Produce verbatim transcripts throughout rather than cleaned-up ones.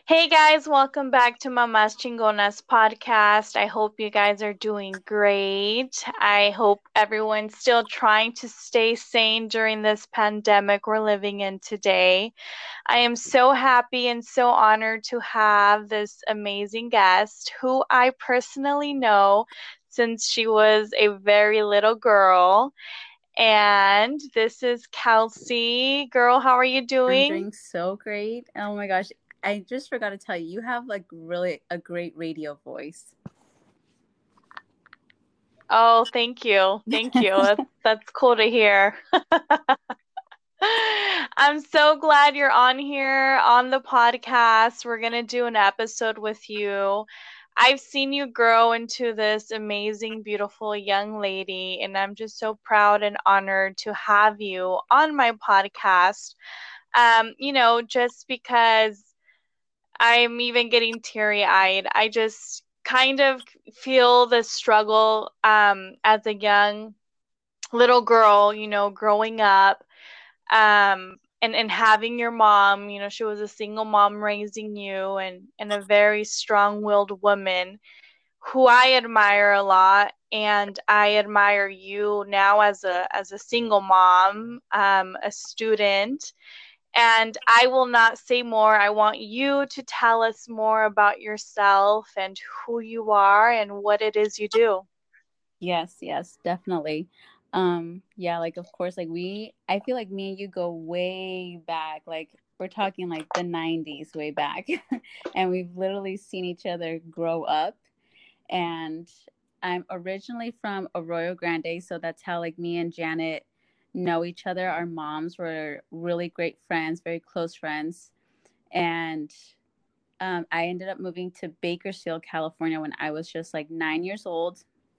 Hey guys, welcome back to Mamas Chingonas podcast. I hope you guys are doing great. I hope everyone's still trying to stay sane during this pandemic we're living in today. I am so happy and so honored to have this amazing guest who I personally know since she was a very little girl. And this is Kelsey. Girl, how are you I'm doing? doing so great. Oh my gosh. I just forgot to tell you, you have like really a great radio voice. Oh, thank you. Thank you. That's that's cool to hear. I'm so glad you're on here on the podcast. We're going to do an episode with you. I've seen you grow into this amazing, beautiful young lady, and I'm just so proud and honored to have you on my podcast. Um, you know, just because I'm even getting teary-eyed. I just kind of feel the struggle um, as a young little girl, you know, growing up, um, and and having your mom. You know, she was a single mom raising you, and and a very strong-willed woman who I admire a lot. And I admire you now as a as a single mom, um, a student, and I will not say more. I want you to tell us more about yourself and who you are and what it is you do. Yes, yes, definitely. Um, yeah, like of course, like we I feel like me and you go way back. Like we're talking like the nineties way back. And we've literally seen each other grow up. And I'm originally from Arroyo Grande, so that's how like me and Janet know each other. Our moms were really great friends, very close friends. And um, I ended up moving to Bakersfield, California when I was just like nine years old.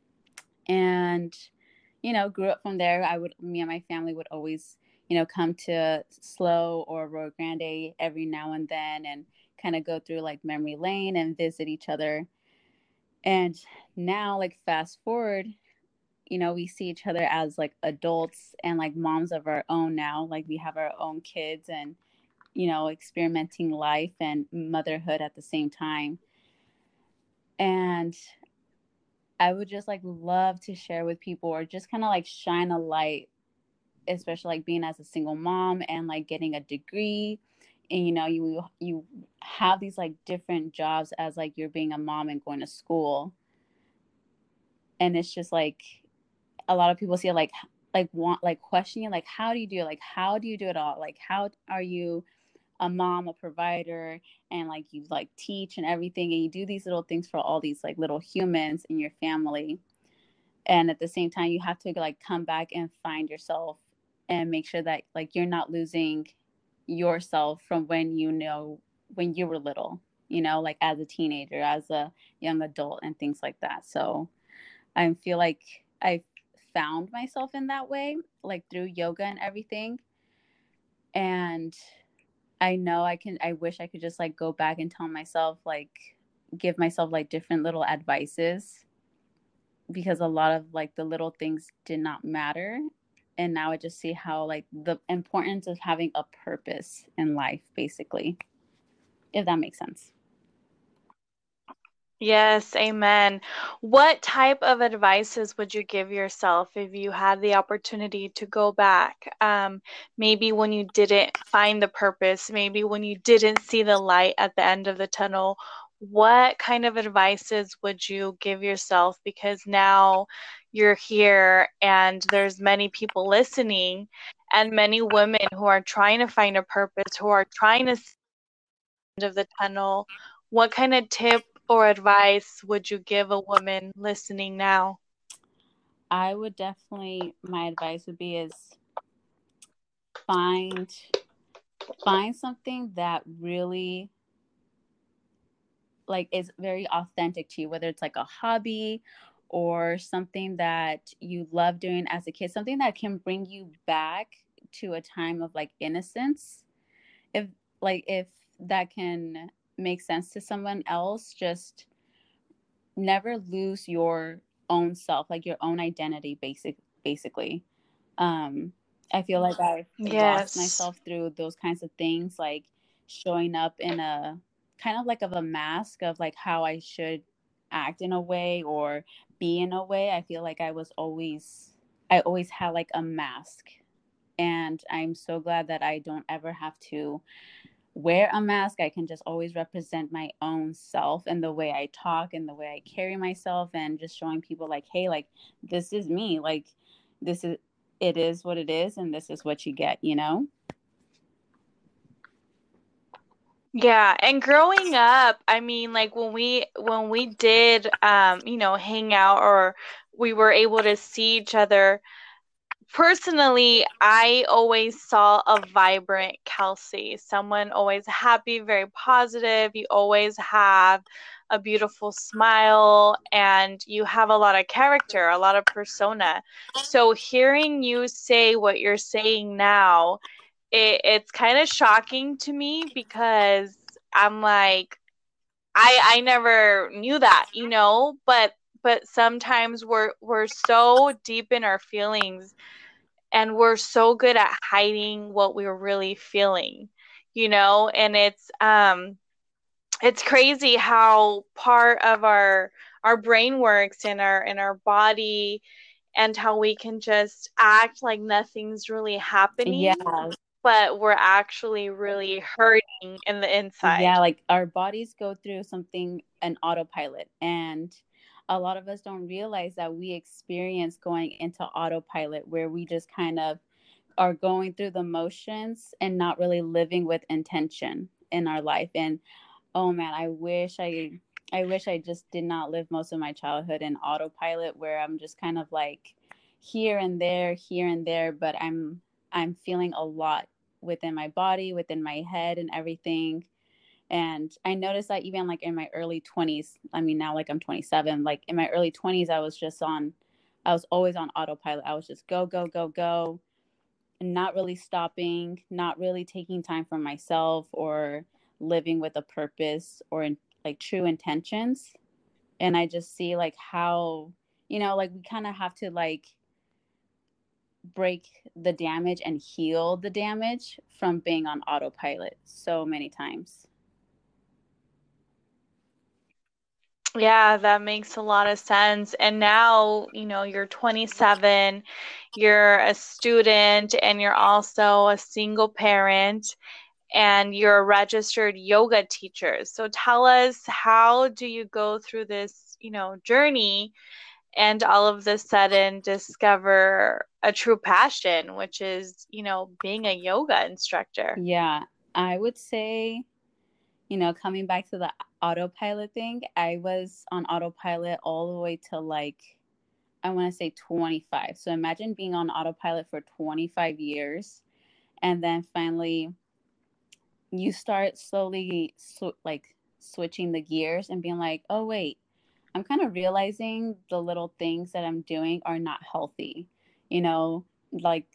And, you know, grew up from there. I would, me and my family would always, you know, come to Slow or Rio Grande every now and then and kind of go through like memory lane and visit each other. And now, like, fast forward, you know, we see each other as like adults and like moms of our own now. Like, we have our own kids and, you know, experimenting life and motherhood at the same time. And I would just like love to share with people or just kind of like shine a light, especially like being as a single mom and like getting a degree. And you know, you you have these like different jobs as like you're being a mom and going to school. And it's just like a lot of people see it like like want like questioning like how do you do it? Like how do you do it all? Like how are you a mom, a provider, and like you like teach and everything and you do these little things for all these like little humans in your family, and at the same time you have to like come back and find yourself and make sure that like you're not losing yourself from when you know when you were little, you know, like as a teenager, as a young adult and things like that. So I feel like I found myself in that way, like through yoga and everything. And I know I can, I wish I could just like go back and tell myself, like, give myself like different little advices because a lot of like the little things did not matter. And now I just see how like the importance of having a purpose in life, basically, if that makes sense. Yes, amen. What type of advices would you give yourself if you had the opportunity to go back? Um, maybe when you didn't find the purpose, maybe when you didn't see the light at the end of the tunnel. What kind of advices would you give yourself? Because now you're here and there's many people listening and many women who are trying to find a purpose, who are trying to end of the tunnel. What kind of tip or advice would you give a woman listening now? I would definitely, my advice would be is find find something that really like is very authentic to you, whether it's like a hobby or something that you love doing as a kid, something that can bring you back to a time of like innocence. If like if that can make sense to someone else, just never lose your own self, like your own identity, basic basically. um I feel like I lost Yes. myself through those kinds of things, like showing up in a kind of like of a mask of like how I should act in a way or be in a way. I feel like I was always, I always had like a mask. And I'm so glad that I don't ever have to wear a mask. I can just always represent my own self and the way I talk and the way I carry myself, and just showing people like, hey, like, this is me. Like, this is, it is what it is, and this is what you get, you know? Yeah, and growing up, I mean, like when we when we did um, you know, hang out or we were able to see each other, personally, I always saw a vibrant Kelsey, someone always happy, very positive. You always have a beautiful smile and you have a lot of character, a lot of persona. So hearing you say what you're saying now, it, it's kind of shocking to me because I'm like, I I never knew that, you know, but but sometimes we're we're so deep in our feelings and we're so good at hiding what we're really feeling, you know, and it's um it's crazy how part of our our brain works in our in our body and how we can just act like nothing's really Yeah. happening, but we're actually really hurting in the Yeah, inside. like our bodies go through something, an autopilot, and a lot of us don't realize that we experience going into autopilot where we just kind of are going through the motions and not really living with intention in our life. And oh man, I wish I I wish I just did not live most of my childhood in autopilot where I'm just kind of like here and there, here and there, but I'm I'm feeling a lot within my body, within my head and everything. And I noticed that even like in my early twenties, I mean, now like I'm twenty-seven, like in my early twenties, I was just on, I was always on autopilot. I was just go, go, go, go, and not really stopping, not really taking time for myself or living with a purpose or in, like true intentions. And I just see like how, you know, like we kind of have to like break the damage and heal the damage from being on autopilot so many times. Yeah, that makes a lot of sense. And now, you know, you're twenty-seven, you're a student, and you're also a single parent, and you're a registered yoga teacher. So tell us, how do you go through this, you know, journey and all of the sudden discover a true passion, which is, you know, being a yoga instructor? Yeah, I would say, you know, coming back to the autopilot thing, I was on autopilot all the way to like, I want to say twenty-five. So imagine being on autopilot for twenty-five years. And then finally, you start slowly sw- like switching the gears and being like, oh, wait, I'm kind of realizing the little things that I'm doing are not healthy. You know, like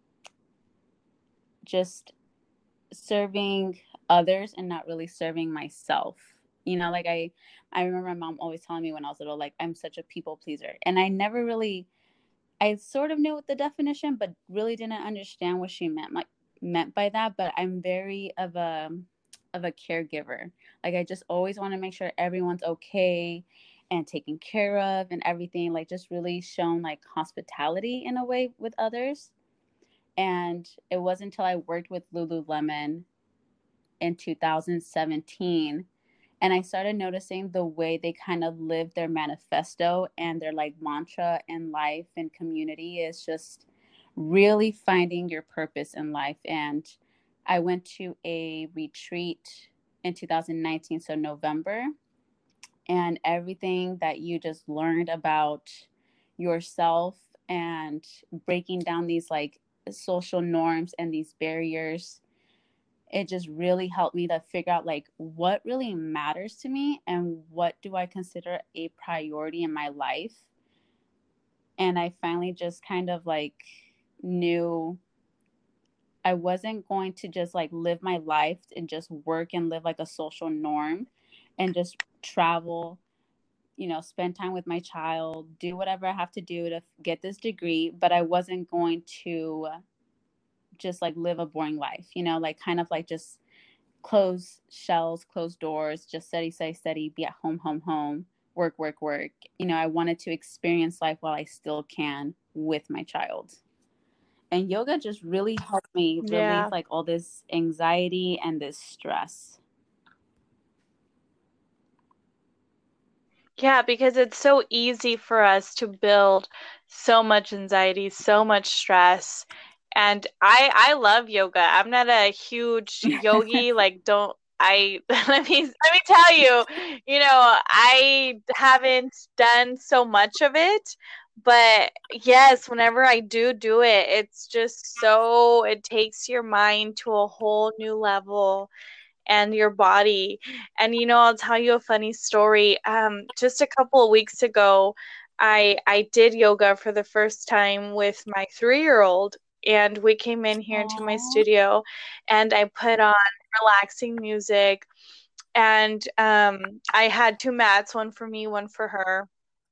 just serving others and not really serving myself. You know, like I I remember my mom always telling me when I was little, like, I'm such a people pleaser. And I never really, I sort of knew what the definition, but really didn't understand what she meant like meant by that. But I'm very of a of a caregiver. Like I just always want to make sure everyone's okay and taken care of and everything. Like just really shown like hospitality in a way with others. And it wasn't until I worked with Lululemon in two thousand seventeen and I started noticing the way they kind of live their manifesto and their like mantra in life and community is just really finding your purpose in life. And I went to a retreat in two thousand nineteen, so November, and everything that you just learned about yourself and breaking down these like social norms and these barriers, it just really helped me to figure out like what really matters to me and what do I consider a priority in my life. And I finally just kind of like knew I wasn't going to just like live my life and just work and live like a social norm and just travel, you know, spend time with my child, do whatever I have to do to get this degree, but I wasn't going to just like live a boring life, you know, like kind of like just close shells, close doors, just study, study, study, be at home, home, home, work, work, work. You know, I wanted to experience life while I still can with my child. And yoga just really helped me relieve Yeah. like all this anxiety and this stress. Yeah, because it's so easy for us to build so much anxiety, so much stress. And I I love yoga. I'm not a huge yogi, like don't I let me let me tell you, you know, I haven't done so much of it, but yes, whenever I do do it, it's just so it takes your mind to a whole new level and your body. And you know, I'll tell you a funny story. Um, just a couple of weeks ago, I I did yoga for the first time with my three-year-old, and we came in here into my Aww. studio, and I put on relaxing music, and um, I had two mats, one for me, one for her.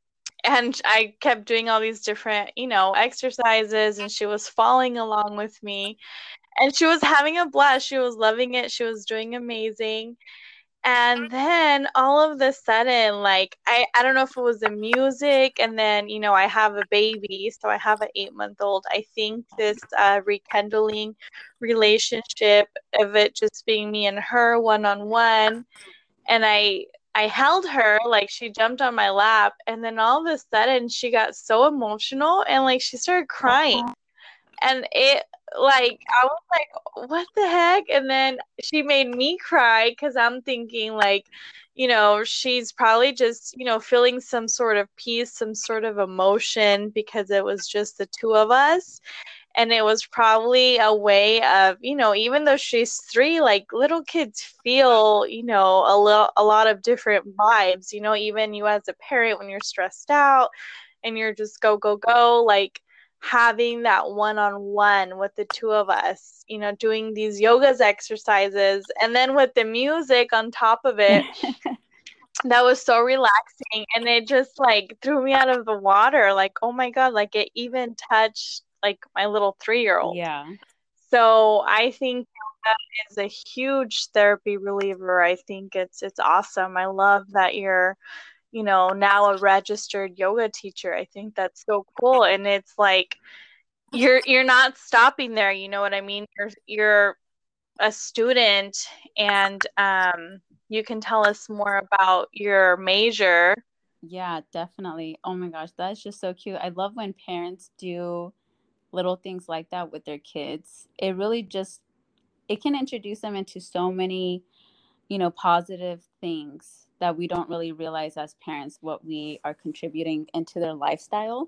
And I kept doing all these different, you know, exercises, and she was following along with me. And she was having a blast. She was loving it. She was doing amazing. And then all of the sudden, like I, I don't know if it was the music, and then you know I have a baby, so I have an eight month old. I think this uh, rekindling relationship of it just being me and her one on one, and I I held her like she jumped on my lap, and then all of a sudden she got so emotional and like she started crying. And it, like, I was like, what the heck? And then she made me cry because I'm thinking, like, you know, she's probably just, you know, feeling some sort of peace, some sort of emotion because it was just the two of us. And it was probably a way of, you know, even though she's three, like little kids feel, you know, a little, a lot of different vibes, you know, even you as a parent when you're stressed out and you're just go, go, go, like having that one on one with the two of us, you know, doing these yogas exercises and then with the music on top of it. That was so relaxing, and it just like threw me out of the water. Like, oh my God, like it even touched like my little three-year-old. Yeah. So I think that is a huge therapy reliever. I think it's it's awesome. I love that you're, you know, now a registered yoga teacher. I think that's so cool. And it's like you're you're not stopping there, you know what I mean? You're you're a student, and um you can tell us more about your major. Yeah, definitely. Oh my gosh, that's just so cute. I love when parents do little things like that with their kids. It really just it can introduce them into so many, you know, positive things that we don't really realize as parents what we are contributing into their lifestyle.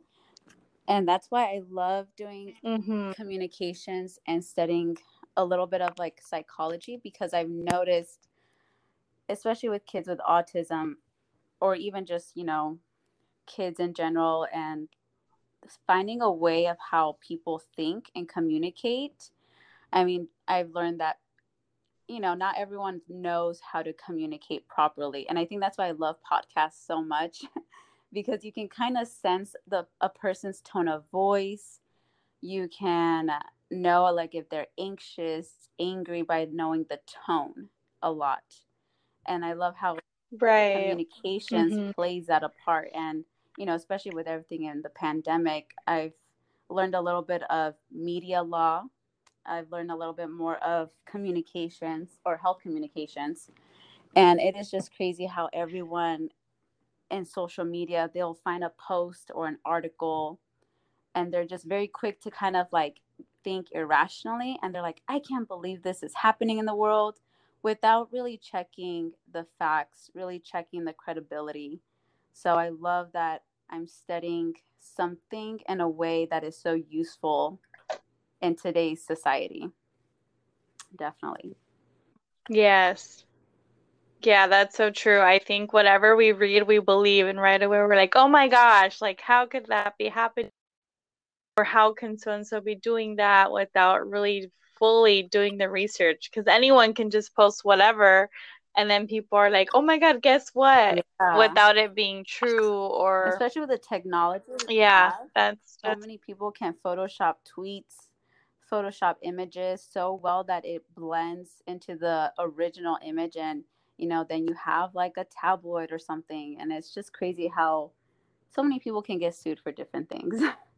And that's why I love doing Mm-hmm. communications and studying a little bit of like psychology, because I've noticed, especially with kids with autism, or even just, you know, kids in general, and finding a way of how people think and communicate. I mean, I've learned that, you know, not everyone knows how to communicate properly. And I think that's why I love podcasts so much because you can kind of sense the a person's tone of voice. You can know like if they're anxious, angry by knowing the tone a lot. And I love how Right. communications Mm-hmm. plays that a part. And, you know, especially with everything in the pandemic, I've learned a little bit of media law. I've learned a little bit more of communications or health communications. And it is just crazy how everyone in social media, they'll find a post or an article and they're just very quick to kind of like think irrationally. And they're like, I can't believe this is happening in the world, without really checking the facts, really checking the credibility. So I love that I'm studying something in a way that is so useful in today's society. Definitely. Yes. Yeah, that's so true. I think whatever we read, we believe, and right away we're like, oh my gosh, like how could that be happening? Or how can so and so be doing that without really fully doing the research? Because anyone can just post whatever, and then people are like, oh my God, guess what? Yeah. Without it being true, or Especially with the technology we yeah, have, that's so just many people can Photoshop tweets, Photoshop images so well that it blends into the original image, and you know, then you have like a tabloid or something, and it's just crazy how so many people can get sued for different things.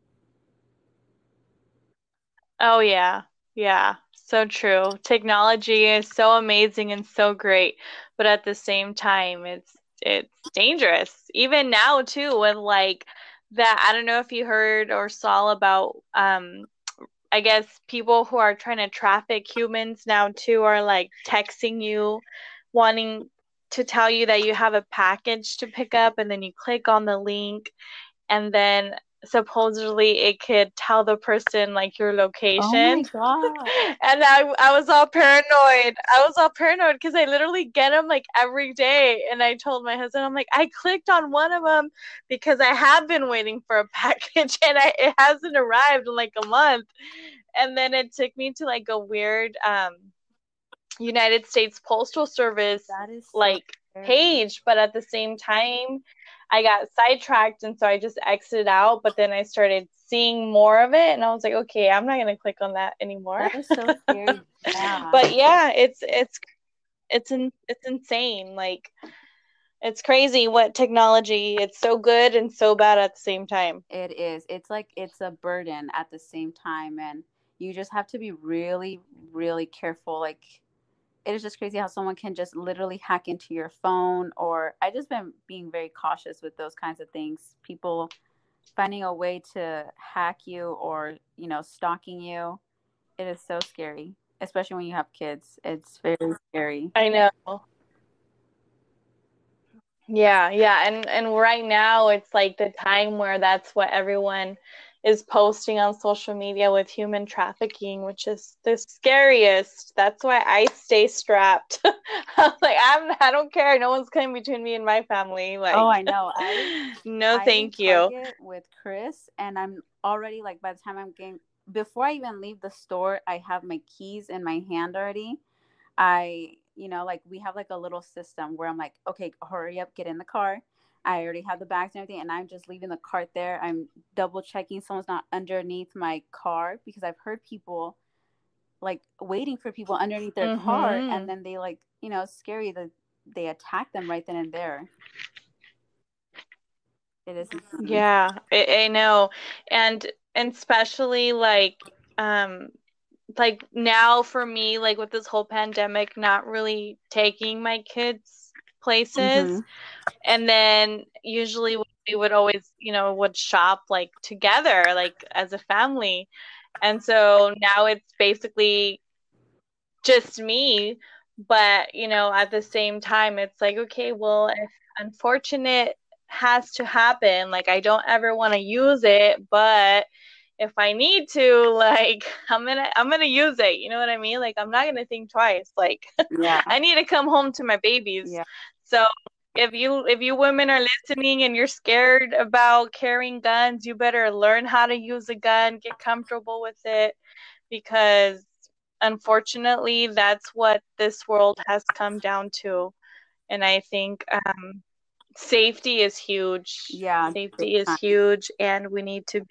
Oh yeah. Yeah. So true. Technology is so amazing and so great, but at the same time it's it's dangerous. Even now too with like that I don't know if you heard or saw about um I guess people who are trying to traffic humans now too are like texting you wanting to tell you that you have a package to pick up and then you click on the link and then supposedly it could tell the person like your Oh my location. god. And I, I was all paranoid. I was all paranoid because I literally get them like every day. And I told my husband, I'm like, I clicked on one of them because I have been waiting for a package and I, it hasn't arrived in like a month. And then it took me to like a weird um, United States Postal Service That is so like scary. page, but at the same time, I got sidetracked and so I just exited out. But then I started seeing more of it, and I was like, okay, I'm not gonna click on that anymore. That is so scary. Yeah. But yeah, it's it's it's in, it's insane. Like it's crazy what technology. It's so good and so bad at the same time. It is. It's like it's a burden at the same time, and you just have to be really, really careful. Like it is just crazy how someone can just literally hack into your phone. Or I just been being very cautious with those kinds of things. People finding a way to hack you, or you know, stalking you. It is so scary, especially when you have kids. It's very scary. I know. Yeah, yeah, and and right now it's like the time where that's what everyone is posting on social media with human trafficking, which is the scariest. That's why I stay strapped. I'm like I'm I don't care. No one's coming between me and my family. Oh, Like I know. I no, I leave thank you. Target with Chris, and I'm already like, by the time I'm getting, before I even leave the store, I have my keys in my hand already. I, you know, like we have like a little system where I'm like, okay, hurry up, get in the car. I already have the bags and everything, and I'm just leaving the cart there. I'm double checking someone's not underneath my car, because I've heard people like waiting for people underneath their car, and Mhm. then they like, you know, it's scary that they attack them right then and there. It is insane. Yeah, I, I know. And and especially like um like now for me, like with this whole pandemic, not really taking my kids Mm-hmm. places. And then usually we would always, you know, would shop like together, like as a family. And so now it's basically just me. But, you know, at the same time, it's like, okay, well, if unfortunate has to happen, like I don't ever want to use it, but if I need to, like I'm gonna I'm gonna use it. You know what I mean? Like I'm not gonna think twice. Like Yeah. I need to come home to my babies. Yeah. So if you if you women are listening and you're scared about carrying guns, you better learn how to use a gun, get comfortable with it, because unfortunately that's what this world has come down to. And I think um, safety is huge. Yeah. Big Safety is time. huge, and we need to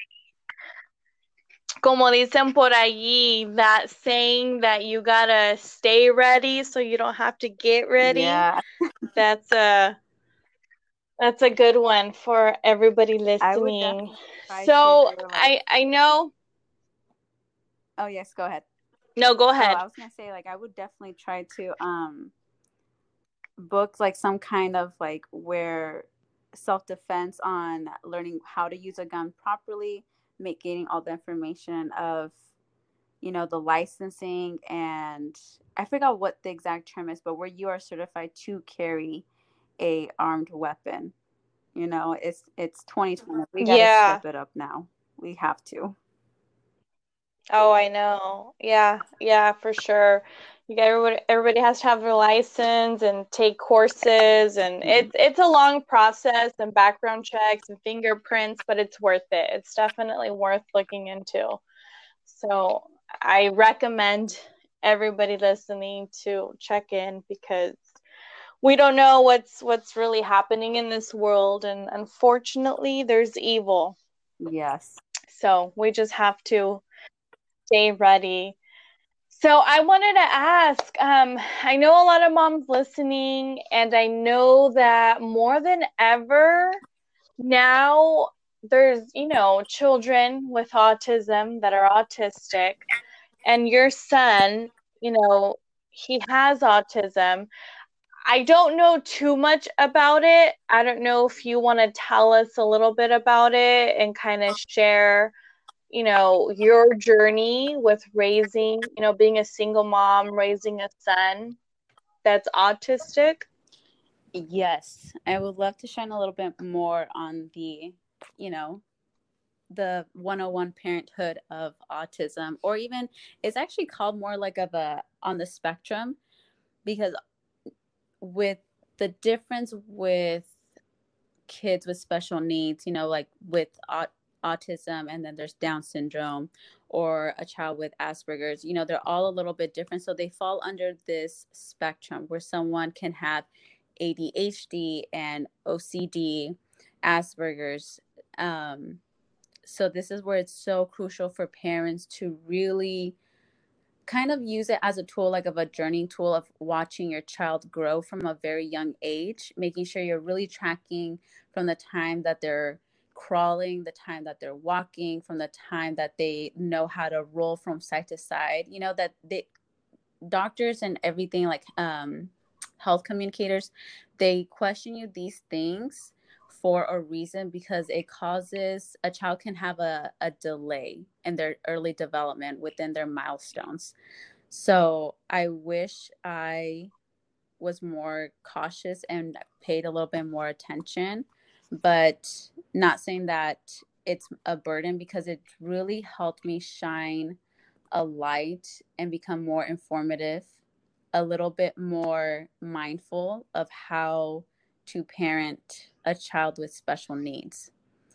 como dicen por allí, that saying that you gotta stay ready so you don't have to get ready. Yeah. That's a that's a good one for everybody I would listening. definitely try to So do like, I I know. oh yes, go ahead. No, go Oh, ahead. I was gonna say, like, I would definitely try to um book like some kind of like where self defense on learning how to use a gun properly, make getting all the information of, you know, the licensing, and I forgot what the exact term is, but where you are certified to carry a armed weapon. You know, it's it's twenty twenty. We got to Yeah. step it up now. We have to. Oh, I know. Yeah, yeah, for sure. You got everybody everybody has to have their license and take courses, and it's it's a long process and background checks and fingerprints, but it's worth it. It's definitely worth looking into. So I recommend everybody listening to check in, because we don't know what's what's really happening in this world, and unfortunately there's evil. Yes. So we just have to stay ready. So I wanted to ask, um, I know a lot of moms listening, and I know that more than ever now there's, you know, children with autism that are autistic, and your son, you know, he has autism. I don't know too much about it. I don't know if you want to tell us a little bit about it and kind of share, you know, your journey with raising, you know, being a single mom, raising a son that's autistic. Yes, I would love to shine a little bit more on the, you know, the one oh one parenthood of autism, or even it's actually called more like of a on the spectrum, because with the difference with kids with special needs, you know, like with aut- autism, and then there's Down syndrome, or a child with Asperger's, you know, they're all a little bit different. So they fall under this spectrum where someone can have A D H D and O C D, Asperger's. Um, so this is where it's so crucial for parents to really kind of use it as a tool, like of a journey tool of watching your child grow from a very young age, making sure you're really tracking from the time that they're crawling, the time that they're walking, from the time that they know how to roll from side to side, you know, that they doctors and everything, like um health communicators, they question you these things for a reason, because it causes a child can have a, a delay in their early development within their milestones. So I wish I was more cautious and paid a little bit more attention, but not saying that it's a burden, because it really helped me shine a light and become more informative, a little bit more mindful of how to parent a child with special needs.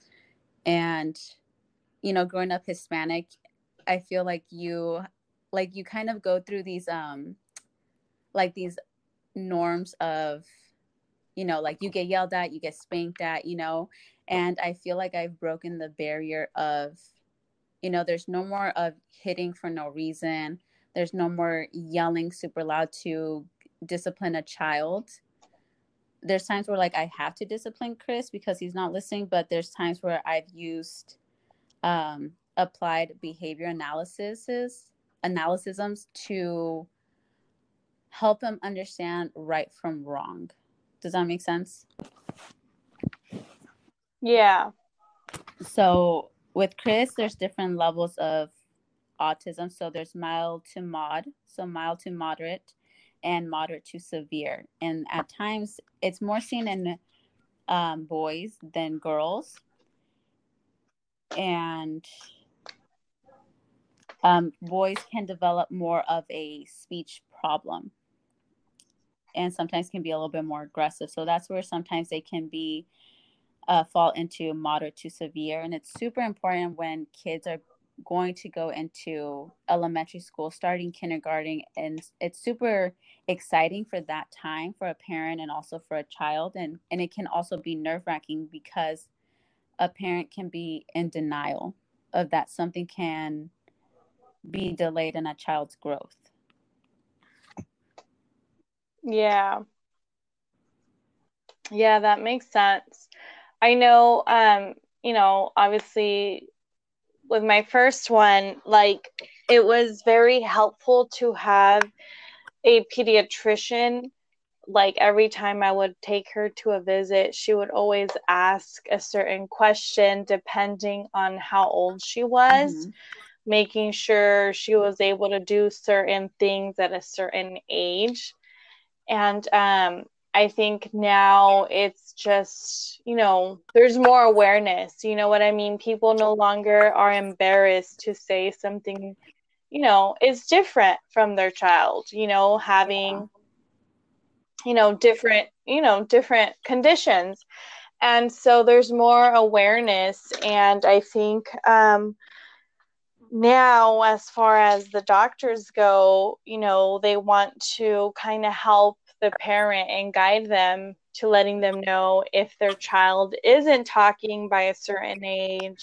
And, you know, growing up Hispanic, I feel like you like you kind of go through these um like these norms of, you know, like you get yelled at, you get spanked at, you know, and I feel like I've broken the barrier of, you know, there's no more of hitting for no reason. There's no more yelling super loud to discipline a child. There's times where like I have to discipline Chris because he's not listening, but there's times where I've used um, applied behavior analysis analysisms to help him understand right from wrong. Does that make sense? Yeah. So with Chris, there's different levels of autism. So there's mild to mod, so mild to moderate, and moderate to severe. And at times, it's more seen in um, boys than girls. And um, boys can develop more of a speech problem, and sometimes can be a little bit more aggressive. So that's where sometimes they can be uh, fall into moderate to severe. And it's super important when kids are going to go into elementary school, starting kindergarten, and it's super exciting for that time for a parent and also for a child. And and it can also be nerve-wracking because a parent can be in denial of that something can be delayed in a child's growth. Yeah. Yeah, that makes sense. I know, um, you know, obviously with my first one, like it was very helpful to have a pediatrician. Like every time I would take her to a visit, she would always ask a certain question depending on how old she was, Mm-hmm. making sure she was able to do certain things at a certain age. And um, I think now it's just, you know, there's more awareness. You know what I mean? People no longer are embarrassed to say something, you know, is different from their child, you know, having, you know, different, you know, different conditions. And so there's more awareness. And I think um, now, as far as the doctors go, you know, they want to kind of help the parent and guide them to letting them know if their child isn't talking by a certain age,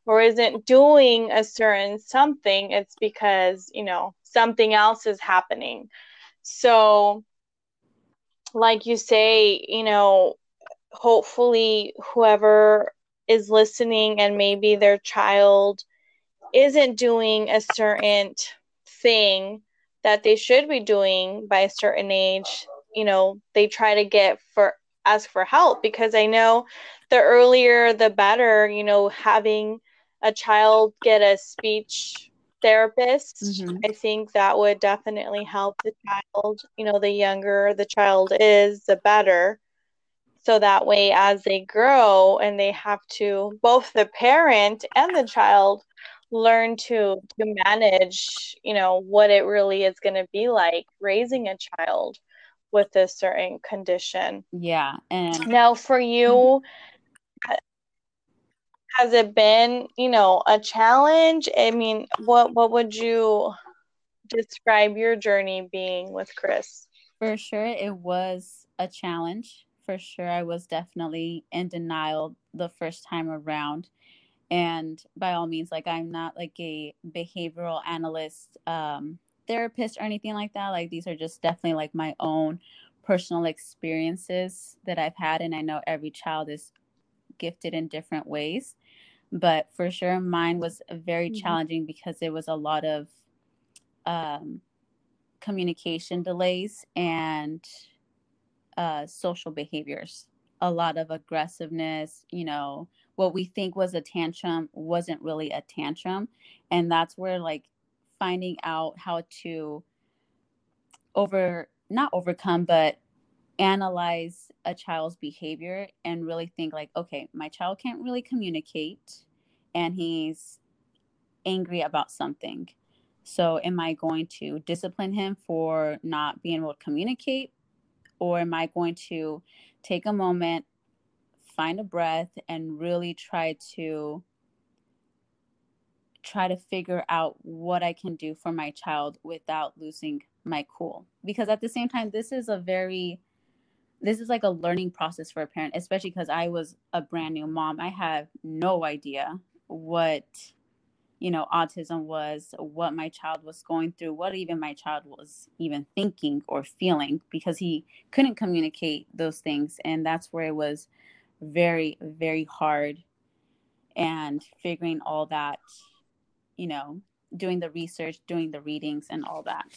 or isn't doing a certain something, it's because, you know, something else is happening. So, like you say, you know, hopefully whoever is listening and maybe their child isn't doing a certain thing that they should be doing by a certain age, you know, they try to get for ask for help, because I know the earlier the better, you know, having a child get a speech therapist, Mm-hmm. I think that would definitely help the child. You know, the younger the child is, the better. So that way, as they grow and they have to, both the parent and the child learn to to manage, you know, what it really is going to be like raising a child with a certain condition. Yeah. And Now, for you, has it been, you know, a challenge? I mean, what what would you describe your journey being with Chris? for sure, it was a challenge. For sure, I was definitely in denial the first time around. And by all means, like, I'm not like a behavioral analyst, um, therapist or anything like that. Like, these are just definitely like my own personal experiences that I've had. And I know every child is gifted in different ways. But for sure, mine was very Mm-hmm. challenging because it was a lot of um, communication delays and uh, social behaviors, a lot of aggressiveness. You know, what we think was a tantrum wasn't really a tantrum. And that's where, like, finding out how to over, not overcome, but analyze a child's behavior and really think, like, okay, my child can't really communicate and he's angry about something. So, am I going to discipline him for not being able to communicate? Or am I going to take a moment, find a breath, and really try to try to figure out what I can do for my child without losing my cool? Because at the same time, this is a very this is like a learning process for a parent, especially because I was a brand new mom. I have no idea what, you know, autism was, what my child was going through, what even my child was even thinking or feeling, because he couldn't communicate those things. And that's where it was very, very hard. And figuring all that, you know, doing the research, doing the readings, and all that.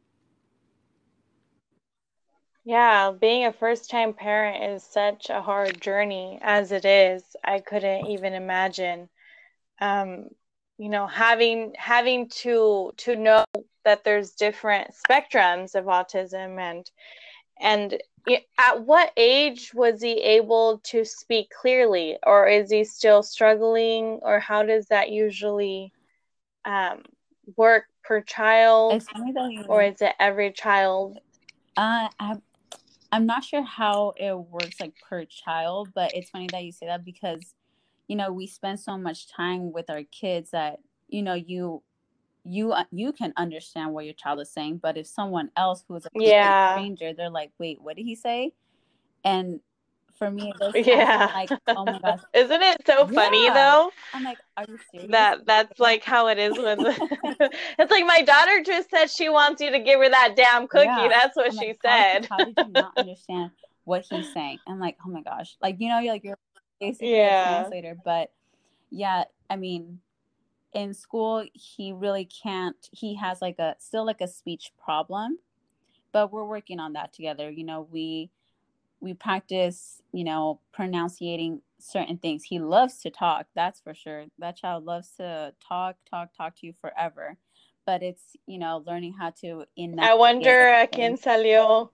Yeah, being a first time parent is such a hard journey as it is. I couldn't even imagine um you know having having to to know that there's different spectrums of autism. and and at what age was he able to speak clearly, or is he still struggling, or how does that usually um work per child, It's funny that or you, is it every child? uh, I, I'm not sure how it works like per child, but it's funny that you say that because, you know, we spend so much time with our kids that, you know, you you uh, you can understand what your child is saying, but if someone else who is a complete Yeah. stranger, they're like, wait, what did he say? And for me, those times I'm Yeah. like, oh my gosh, Isn't it so funny yeah. though? I'm like, are you serious? That that's like how it is with it's like my daughter just said she wants you to give her that damn cookie. Yeah. That's what I'm like, she how said. how did you not understand what he's saying? I'm like, oh my gosh. Like, you know, you're like you're basically a Yeah. translator. But yeah, I mean, in school he really can't, he has like a still like a speech problem, but we're working on that together. You know, we we practice, you know, pronunciating certain things. He loves to talk, that's for sure. That child loves to talk, talk, talk to you forever. But it's, you know, learning how to I enunciate wonder a and quién salió.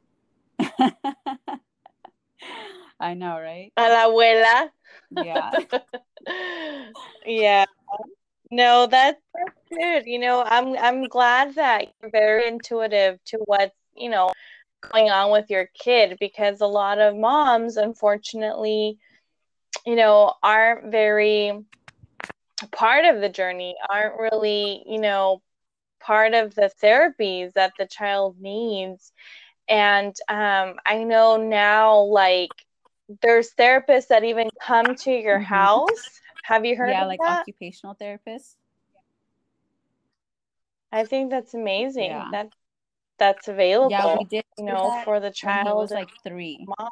I know, right? A la abuela. Yeah. Yeah. No, that's, that's good. You know, I'm I'm glad that you're very intuitive to what's, you know, going on with your kid, because a lot of moms, unfortunately, you know, aren't very part of the journey, aren't really, you know, part of the therapies that the child needs. And um, I know now, like, there's therapists that even come to your Hmm. house Have you heard Yeah, of like that? occupational therapists. I think that's amazing. Yeah. That that's Yeah, we available, did you do know, that for the when he child was and like three. mom.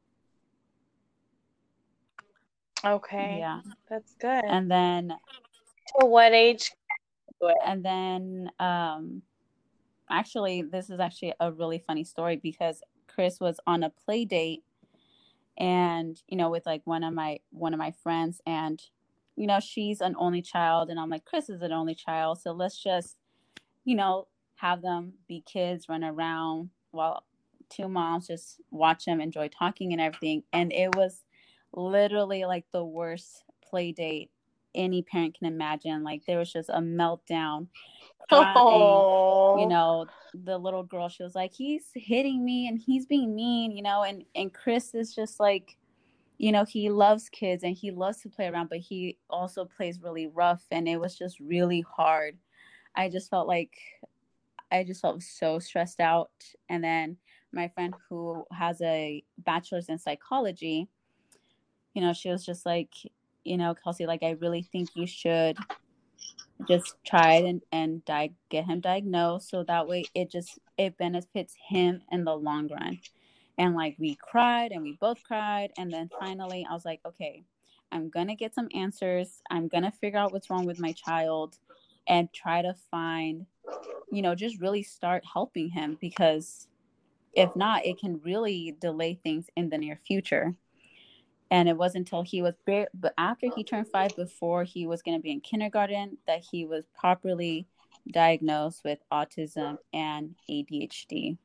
Okay, Yeah. that's good. And then To what age? Do it? and then um actually this is actually a really funny story because Chris was on a play date and you know with like one of my one of my friends, and you know she's an only child and I'm like, Chris is an only child, so let's just you know have them be kids, run around while two moms just watch them enjoy talking and everything. And it was literally like the worst play date any parent can imagine. Like there was just a meltdown, crying. You Oh, know, the little girl, she was like, he's hitting me and he's being mean, you know, and and Chris is just like, you know, he loves kids and he loves to play around, but he also plays really rough, and it was just really hard. I just felt like I just felt so stressed out. And then my friend who has a bachelor's in psychology, you know, she was just like, you know, Kelsey, like I really think you should just try it and and di- get him diagnosed, so that way it just it benefits him in the long run. And like we cried and we both cried, and then finally I was like, okay, I'm gonna get some answers, I'm gonna figure out what's wrong with my child and try to find, you know, just really start helping him, because if not it can really delay things in the near future. And it wasn't until he was bare, but after he turned five, before he was going to be in kindergarten, that he was properly diagnosed with autism and A D H D.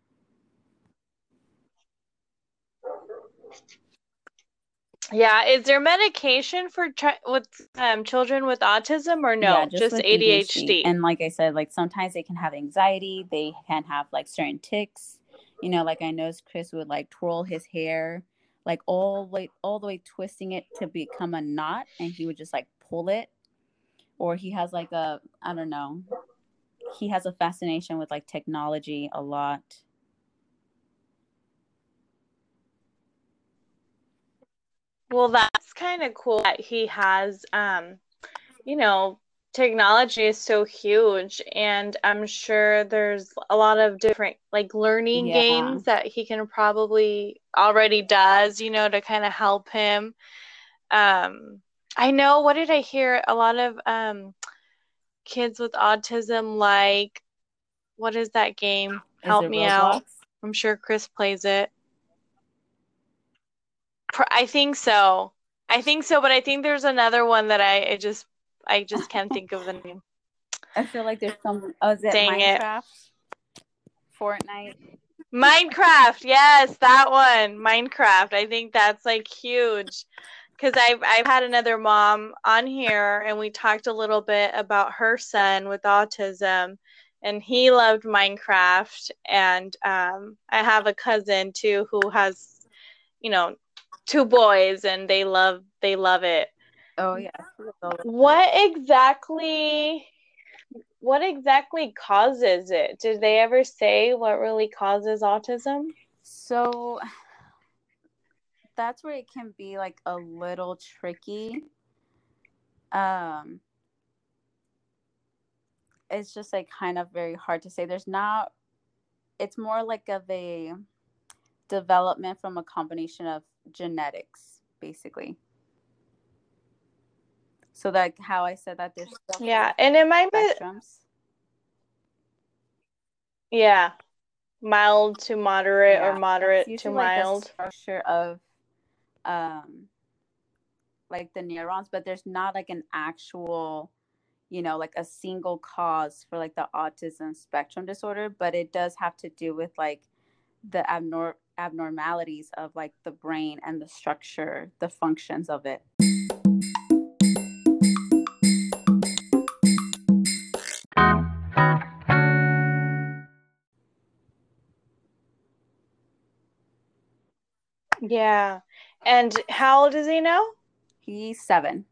yeah. Is there medication for chi- with um, children with autism or Yeah, no? just Just with A D H D. A D H D. And like I said, like sometimes they can have anxiety, they can have like certain tics. You know, like I noticed Chris would like twirl his hair, like all the way, all the way twisting it to become a knot, and he would just like pull it. Or he has like a, I don't know, he has a fascination with like technology a lot. Well, that's kind of cool that he has, um, you know, technology is so huge, and I'm sure there's a lot of different like learning Yeah. games that he can probably already does, you know, to kind of help him. Um, I know, what did I hear? A lot of um kids with autism like, what is that game? Is Help it me out. Roblox? I'm sure Chris plays it. I think so. I think so, but I think there's another one that I, I just I just can't think of the name. I feel like there's some. Oh, is it Dang it. Minecraft? Fortnite? Minecraft, yes, that one. Minecraft. I think that's like huge. Because I've I've had another mom on here and we talked a little bit about her son with autism, and he loved Minecraft. And um, I have a cousin too who has, you know, two boys, and they love they love it. Oh yeah. What exactly what exactly causes it? Did they ever say what really causes autism? So that's where it can be like a little tricky. Um, it's just like kind of very hard to say. There's not. It's more like of a development from a combination of genetics, basically. So that how I said that there's Yeah, and it might be, spectrums. yeah, mild to moderate or Yeah, it's moderate to usually like a mild. structure of um like the neurons, but there's not like an actual, you know, like a single cause for like the autism spectrum disorder, but it does have to do with like the abnor- abnormalities of like the brain and the structure, the functions of it. Yeah. And how old is he now? He's seven.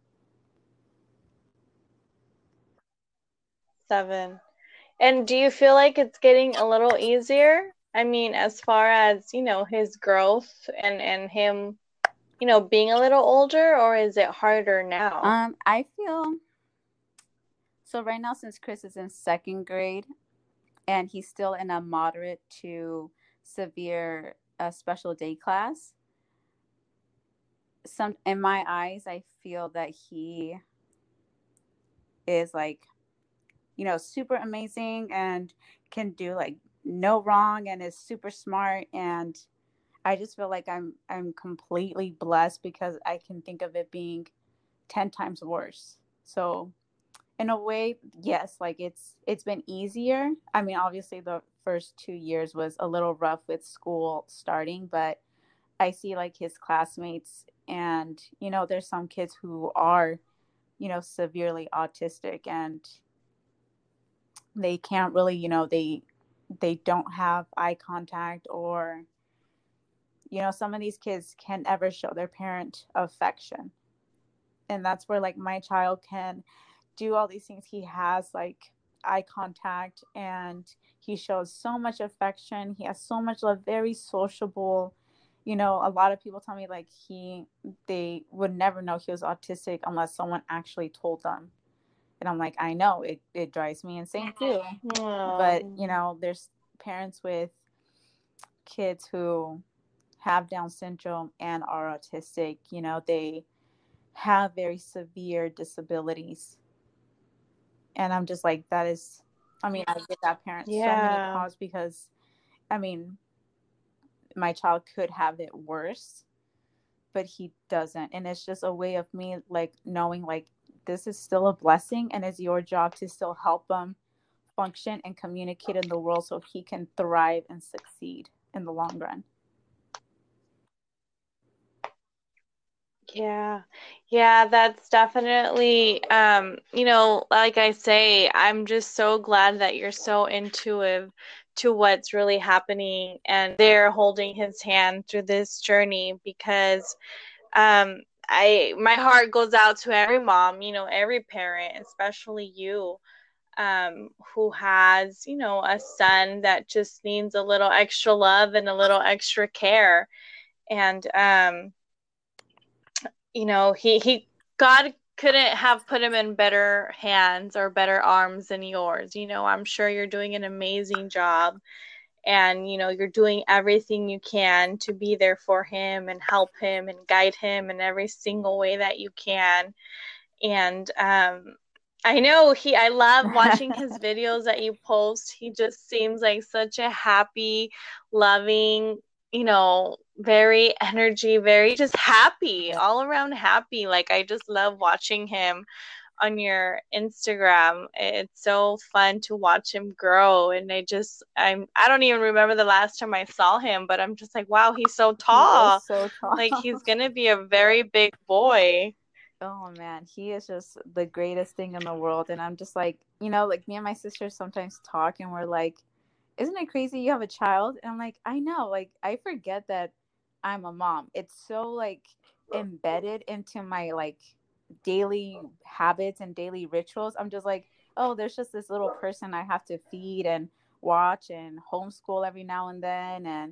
Seven. And do you feel like it's getting a little easier? I mean, as far as, you know, his growth and and him. you know, being a little older, or is it harder now? Um, I feel so right now, since Chris is in second grade and he's still in a moderate to severe uh, special day class, some in my eyes, I feel that he is like, you know, super amazing and can do like no wrong and is super smart. And I just feel like I'm I'm completely blessed because I can think of it being ten times worse. So in a way, yes, like it's it's been easier. I mean, obviously the first two years was a little rough with school starting, but I see like his classmates, and you know, there's some kids who are, you know, severely autistic, and they can't really, you know, they they don't have eye contact, or you know, some of these kids can't ever show their parent affection. And that's where like my child can do all these things. He has like eye contact and he shows so much affection. He has so much love, very sociable. You know, a lot of people tell me like he they would never know he was autistic unless someone actually told them. And I'm like, I know, it, it drives me insane too. But, Oh. you know, there's parents with kids who have Down syndrome and are autistic. You know, they have very severe disabilities. And I'm just like, that is, I mean, I give that parent so many Yeah. pause because, I mean, my child could have it worse, but he doesn't. And it's just a way of me like knowing like this is still a blessing and it's your job to still help him function and communicate in the world so he can thrive and succeed in the long run. Yeah. Yeah, that's definitely um, you know, like I say, I'm just so glad that you're so intuitive to what's really happening and they're holding his hand through this journey because um I my heart goes out to every mom, you know, every parent, especially you, um, who has, you know, a son that just needs a little extra love and a little extra care. And um you know, he he God couldn't have put him in better hands or better arms than yours. You know, I'm sure you're doing an amazing job and you know, you're doing everything you can to be there for him and help him and guide him in every single way that you can. And um I know he I love watching his videos that you post. He just seems like such a happy, loving, you know, very energy, very just happy, all around happy. Like I just love watching him on your Instagram. It's so fun to watch him grow and I just I'm I don't even remember the last time I saw him, but I'm just like, wow, he's so He is tall. so tall. Like he's going to be a very big boy. Oh man, he is just the greatest thing in the world. And I'm just like, you know, like me and my sister sometimes talk and we're like, isn't it crazy you have a child? And I'm like, I know, like I forget that I'm a mom. It's so like embedded into my like daily habits and daily rituals. I'm just like, oh, there's just this little person I have to feed and watch and homeschool every now and then, and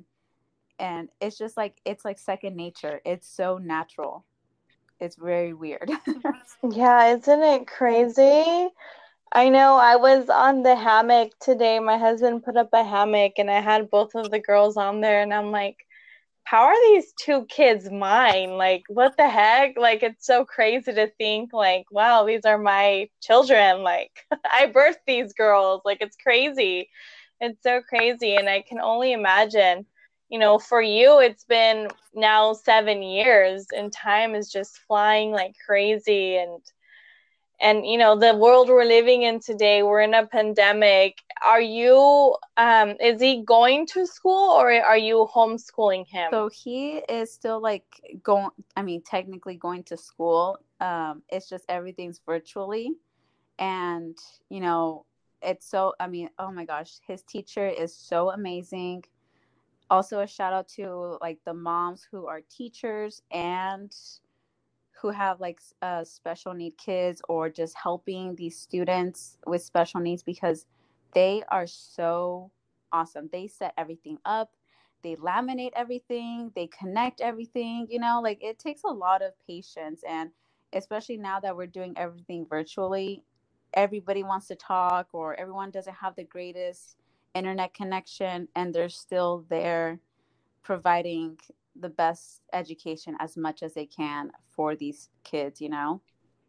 and it's just like it's like second nature. It's so natural. It's very weird. Yeah, isn't it crazy? I know I was on the hammock today. My husband put up a hammock and I had both of the girls on there and I'm like, how are these two kids mine? Like, what the heck? Like, it's so crazy to think, like, wow, these are my children. Like, I birthed these girls. Like, it's crazy. It's so crazy. And I can only imagine, you know, for you, it's been now seven years and time is just flying like crazy. And and you know the world we're living in today, we're in a pandemic. Are you um is he going to school or are you homeschooling him? So he is still like going, I mean, technically going to school. Um, it's just everything's virtually. And, you know, it's so, I mean, oh my gosh, his teacher is so amazing. Also, a shout out to like the moms who are teachers and who have like uh, special need kids or just helping these students with special needs because they are so awesome. They set everything up. they laminate everything, they connect everything, you know, like it takes a lot of patience. And especially now that we're doing everything virtually, everybody wants to talk, or everyone doesn't have the greatest internet connection, and they're still there providing the best education as much as they can for these kids, you know?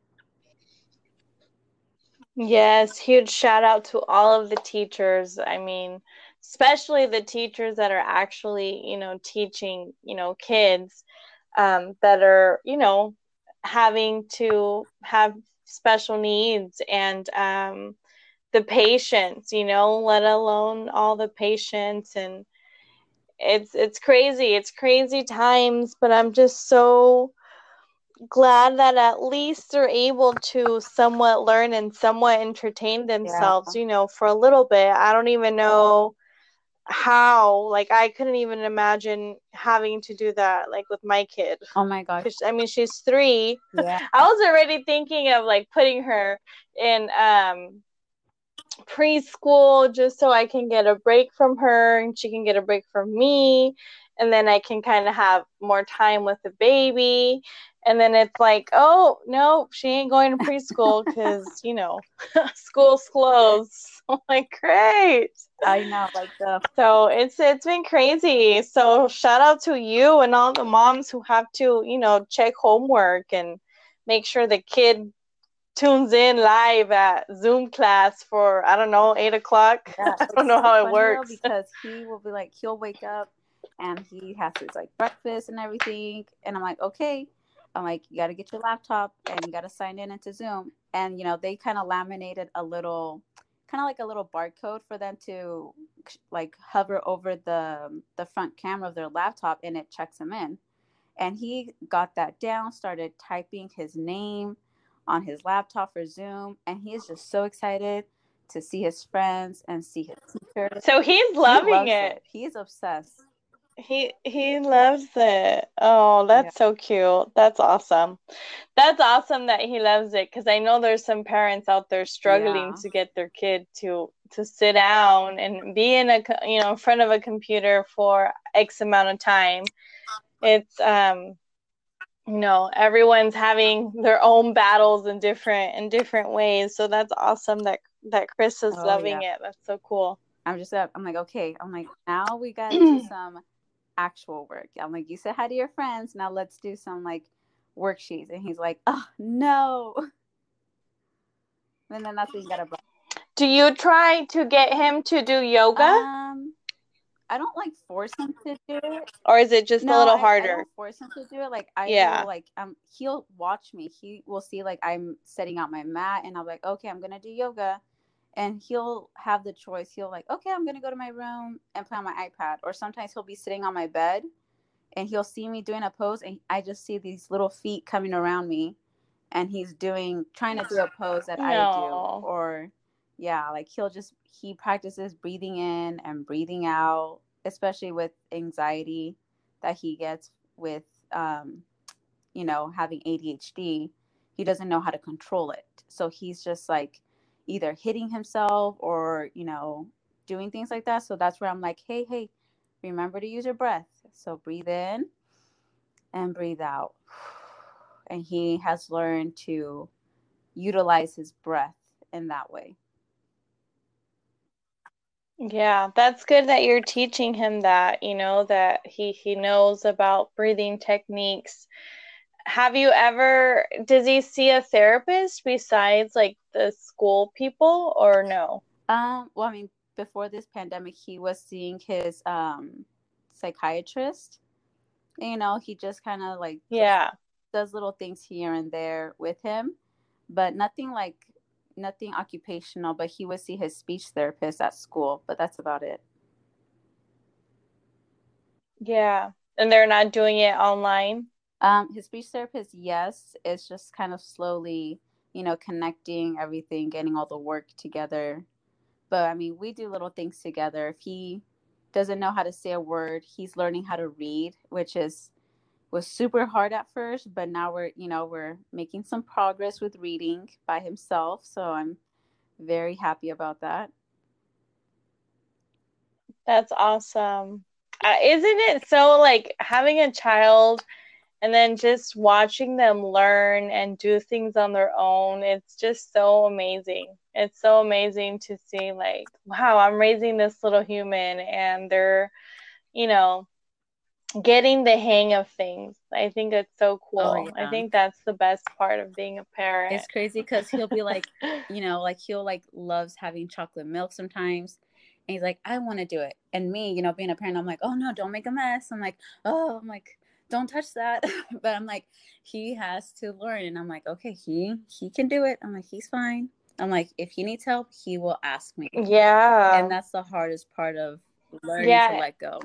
Yes, huge shout out to all of the teachers. I mean, especially the teachers that are actually, you know, teaching, you know, kids um, that are, you know, having to have special needs, and um, the patients, you know, let alone all the patients. And it's it's crazy. It's crazy times, but I'm just so glad that at least they're able to somewhat learn and somewhat entertain Yeah. themselves, you know, for a little bit. I don't even know how, like, I couldn't even imagine having to do that, like, with my kid. Oh my gosh. Because, I mean, she's three. Yeah. I was already thinking of, like, putting her in um, preschool just so I can get a break from her and she can get a break from me. And then I can kind of have more time with the baby. And then it's like, oh, no, she ain't going to preschool because, you know, school's closed. I'm like, great. I know, like the So it's it's been crazy. So shout out to you and all the moms who have to, you know, check homework and make sure the kid tunes in live at Zoom class for, I don't know, eight o'clock. yeah, I don't it's know so how it funny though, works. because he will be like, he'll wake up and he has his like breakfast and everything, and I'm like, okay. I'm like, you got to get your laptop and you got to sign in into Zoom. And you know, they kind of laminated a little, kind of like a little barcode for them to like hover over the the front camera of their laptop, and it checks them in. And he got that down, started typing his name on his laptop for Zoom, and he is just so excited to see his friends and see his teachers. So he's He loving loves it. it. He's obsessed. He he loves it. Oh, Yeah. that's so cute. That's awesome. That's awesome that he loves it, because I know there's some parents out there struggling Yeah. to get their kid to to sit down and be in a you know in front of a computer for X amount of time. It's um you know everyone's having their own battles in different in different ways. So that's awesome that that Chris is Oh loving yeah. it. That's so cool. I'm just uh, I'm like, okay. I'm like, now we gotta do some actual work. I'm like, you said hi to your friends. Now let's do some like worksheets. And he's like, oh no. And then that's when you gotta. Do you try to get him to do yoga? Um, I don't like force him to do it. Or is it just a No, little I, I harder? don't force him to do it. Like I Yeah. will like um he'll watch me. He will see like I'm setting out my mat and I'm like, okay, I'm gonna do yoga. And he'll have the choice. He'll like, okay, I'm gonna go to my room and play on my iPad. Or sometimes he'll be sitting on my bed and he'll see me doing a pose and I just see these little feet coming around me and he's doing trying to do a pose that I do. No. Or yeah, like he'll just he practices breathing in and breathing out, especially with anxiety that he gets with um you know having A D H D. He doesn't know how to control it, so he's just like either hitting himself or you know doing things like that. So that's where I'm like, hey hey, remember to use your breath. So breathe in and breathe out. And he has learned to utilize his breath in that way. Yeah, that's good that you're teaching him that, you know, that he he knows about breathing techniques. Have you ever, does he see a therapist besides like the school people, or no? Um, well, I mean, before this pandemic, he was seeing his um psychiatrist. You know, he just kind of like just Yeah. does little things here and there with him, but nothing like nothing occupational. But he would see his speech therapist at school, but that's about it. Yeah. And they're not doing it online? Um, his speech therapist, yes, it's just kind of slowly, you know, connecting everything, getting all the work together. But I mean, we do little things together. If he doesn't know how to say a word, he's learning how to read, which is was super hard at first, but now we're, you know, we're making some progress with reading by himself. So I'm very happy about that. That's awesome. uh, isn't it so like having a child and then just watching them learn and do things on their own? It's just so amazing. It's so amazing to see, like, wow, I'm raising this little human and they're, you know, getting the hang of things. I think it's so Oh cool. I yeah. think that's the best part of being a parent. It's crazy because he'll be like, you know, like he'll like loves having chocolate milk sometimes. And he's like, I want to do it. And me, you know, being a parent, I'm like, oh no, don't make a mess. I'm like, oh, I'm like, don't touch that. But I'm like, he has to learn. And I'm like, okay, he he can do it. I'm like, he's fine. I'm like, if he needs help, he will ask me. And Yeah. that's the hardest part of learning to Yeah. let go.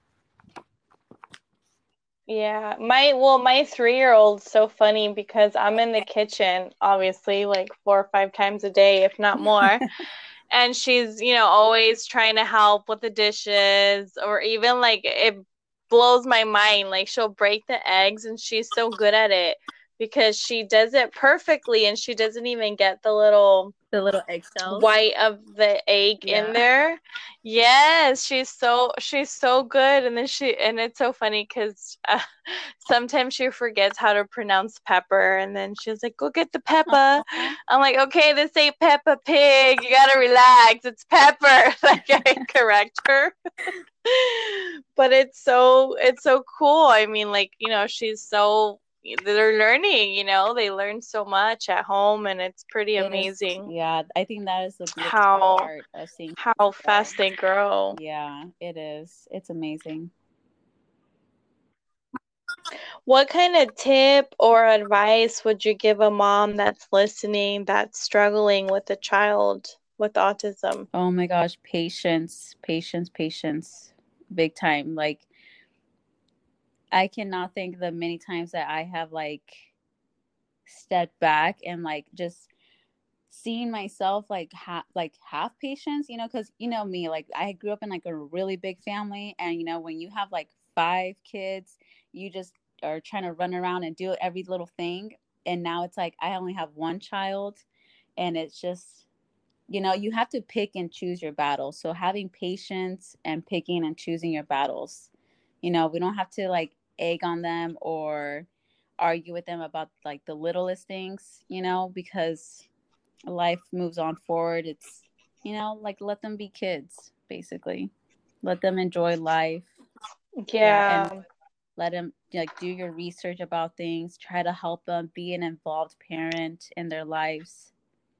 Yeah. My well, my three-year-old's so funny because I'm in the kitchen, obviously, like four or five times a day, if not more. And she's, you know, always trying to help with the dishes, or even like it blows my mind. Like she'll break the eggs and she's so good at it because she does it perfectly and she doesn't even get the little The little eggshells. white of the egg in Yeah. there. Yes, she's so she's so good. And then she and it's so funny because uh, sometimes she forgets how to pronounce pepper, and then she's like, "Go get the pepper." Aww. I'm like, "Okay, this ain't Peppa Pig. You gotta relax. It's Pepper." Like I correct her. But it's so it's so cool. I mean, like, you know, she's so they're learning, you know, they learn so much at home, and it's pretty It is, amazing yeah. I think that is the beautiful how part of seeing how kids grow. fast they grow. Yeah, it is. It's amazing. What kind of tip or advice would you give a mom that's listening that's struggling with a child with autism? Oh my gosh, patience, patience, patience, big time. Like I cannot think the many times that I have like stepped back and like just seeing myself like ha- like have patience, you know, because you know me, like I grew up in like a really big family, and you know when you have like five kids, you just are trying to run around and do every little thing. And now it's like I only have one child, and it's just, you know, you have to pick and choose your battles. So having patience and picking and choosing your battles, you know, we don't have to like egg on them or argue with them about like the littlest things, you know, because life moves on forward. It's, you know, like let them be kids, basically. Let them enjoy life. Yeah. And Yeah. let them like do your research about things. Try to help them be an involved parent in their lives.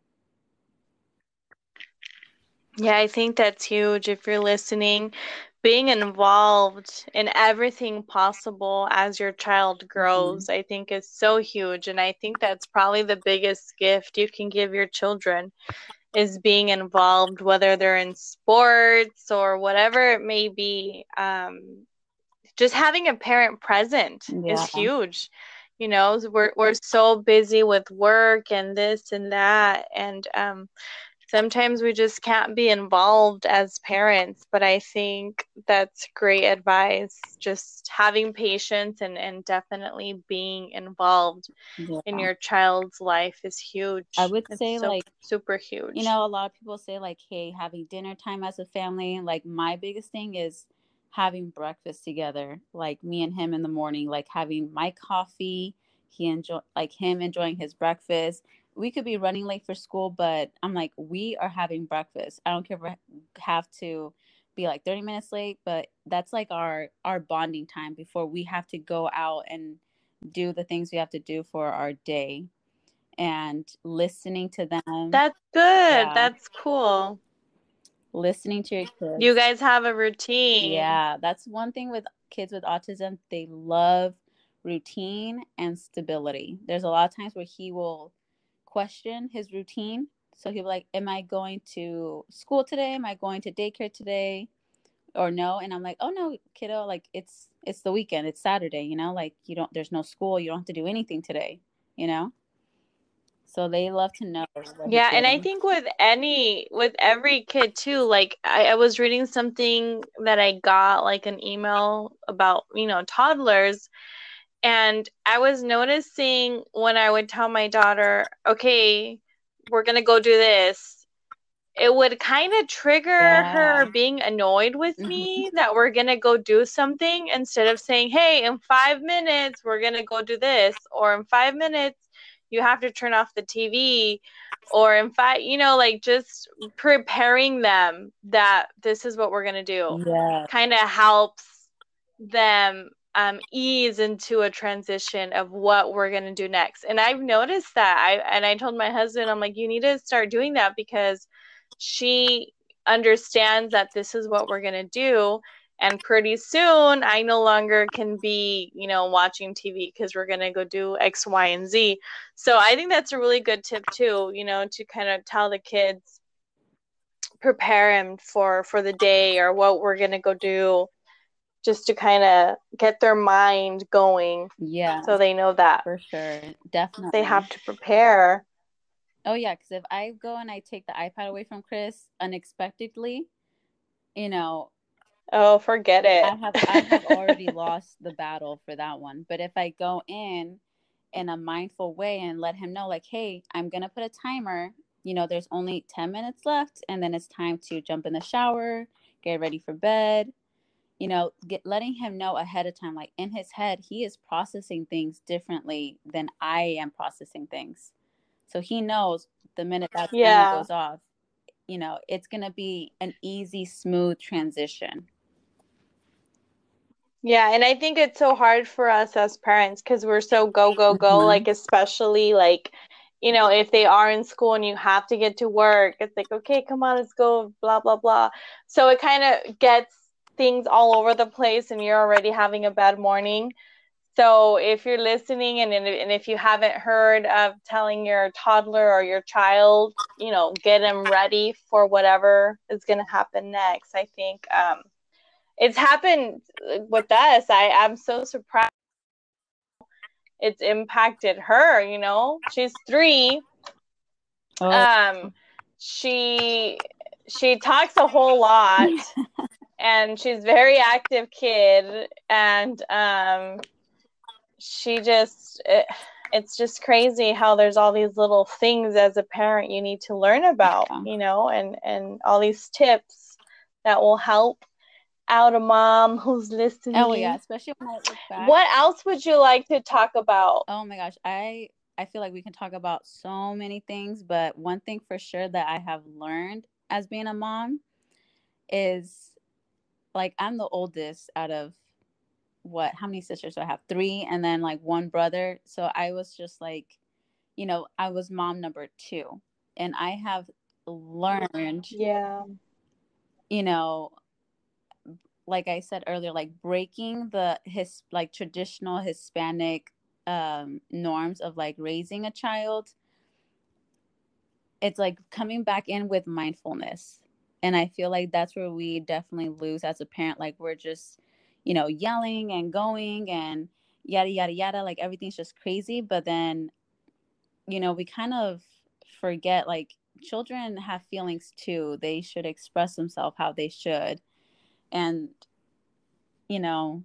Yeah, I think that's huge if you're listening. Being involved in everything possible as your child Mm-hmm. grows, I think is so huge. And I think that's probably the biggest gift you can give your children is being involved, whether they're in sports or whatever it may be. Um, just having a parent present is Yeah. huge. You know, we're we're so busy with work and this and that, and um, sometimes we just can't be involved as parents. But I think that's great advice. Just having patience and and definitely being involved in Yeah. your child's life is I huge. would It's say so like, super you huge. know, a lot of people say like, hey, having dinner time as a family, like my biggest thing is having breakfast together, like me and him in the morning, like having my coffee, he enjoy like him enjoying his breakfast. We could be running late for school, but I'm like, we are having breakfast. I don't care if we have to be like thirty minutes late, but that's like our our bonding time before we have to go out and do the things we have to do for our day, and listening to them. That's good. Yeah, That's cool. listening to your You kids. guys have a routine. Yeah, that's one thing with kids with autism. They love routine and stability. There's a lot of times where he will question his routine. So he'll be like, am I going to school today? Am I going to daycare today? Or no? And I'm like, oh no, kiddo, like it's it's the weekend. It's Saturday, you know, like you don't there's no school, you don't have to do anything today, you know? So they love to know what he's Yeah, and I doing. think with any with every kid too, like I, I was reading something that I got like an email about, you know, toddlers, and I was noticing when I would tell my daughter, okay, we're gonna go do this, it would kind of trigger Yeah. her being annoyed with Mhm. me that we're going to go do something instead of saying, hey, in five minutes, we're going to go do this. Or in five minutes, you have to turn off the T V. Or in five, you know, like just preparing them that this is what we're going to do. Yeah. Kind of helps them um, ease into a transition of what we're going to do next. And I've noticed that. I and I told my husband, I'm like, you need to start doing that because she understands that this is what we're going to do. And pretty soon, I no longer can be, you know, watching T V because we're going to go do X, Y, and Z. So I think that's a really good tip too, you know, to kind of tell the kids, prepare them for, for the day or what we're going to go do, just to kind of get their mind going. Yeah. So they know that. For sure. Definitely. They have to prepare. Oh, yeah, because if I go and I take the iPad away from Chris unexpectedly, you know, oh, forget it. I have I have already lost the battle for that one. But if I go in in a mindful way and let him know, like, hey, I'm going to put a timer, you know, there's only ten minutes left, and then it's time to jump in the shower, get ready for bed, you know, get letting him know ahead of time, like in his head, he is processing things differently than I am processing things. So he knows the minute that yeah. timer goes off, you know, it's going to be an easy, smooth transition. Yeah, and I think it's so hard for us as parents because we're so go, go, go, mm-hmm. like especially like, you know, if they are in school and you have to get to work, it's like, okay, come on, let's go, blah, blah, blah. So it kind of gets things all over the place and you're already having a bad morning. So if you're listening and, and if you haven't heard of telling your toddler or your child, you know, get them ready for whatever is going to happen next, I think um, it's happened with us. I, I'm so surprised it's impacted her, you know. She's three. Oh. Um, she she talks a whole lot and she's a very active kid and um she just it, it's just crazy how there's all these little things as a parent you need to learn about, yeah. you know, and and all these tips that will help out a mom who's listening. Oh yeah, especially when I look back. What else would you like to talk about? Oh my gosh, I I feel like we can talk about so many things, but one thing for sure that I have learned as being a mom is, like, I'm the oldest out of what, how many sisters do I have? Three, and then like one brother. So I was just like, you know, I was mom number two, and I have learned, yeah, you know, like I said earlier, like breaking the his like traditional Hispanic um, norms of like raising a child. It's like coming back in with mindfulness. And I feel like that's where we definitely lose as a parent. Like we're just, you know, yelling and going and yada, yada, yada. Like everything's just crazy. But then, you know, we kind of forget, like, children have feelings too. They should express themselves how they should. And, you know,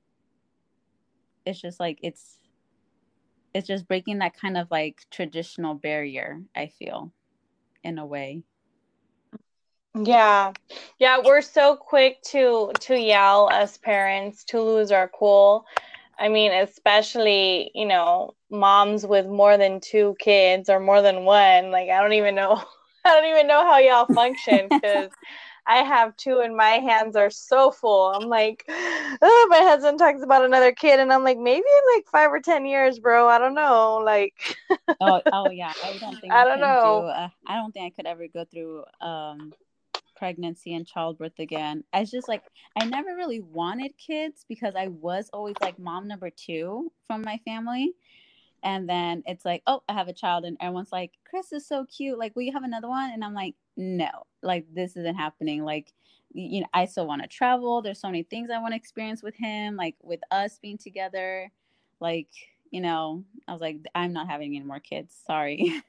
it's just like, it's, it's just breaking that kind of like traditional barrier, I feel, in a way. Yeah. Yeah, we're so quick to to yell as parents, to lose our cool. I mean, especially, you know, moms with more than two kids or more than one. Like, I don't even know. I don't even know how y'all function because I have two and my hands are so full. I'm like, oh, my husband talks about another kid and I'm like, maybe in like five or ten years, bro. I don't know. Like, oh, oh yeah. I don't think I I don't can know. do, uh, I don't think I could ever go through um, pregnancy and childbirth again. I was just like, I never really wanted kids because I was always like mom number two from my family. And then it's like, oh, I have a child. And everyone's like, Chris is so cute. Like, will you have another one? And I'm like, no, like, this isn't happening. Like, you know, I still want to travel. There's so many things I want to experience with him, like with us being together. Like, you know, I was like, I'm not having any more kids. Sorry.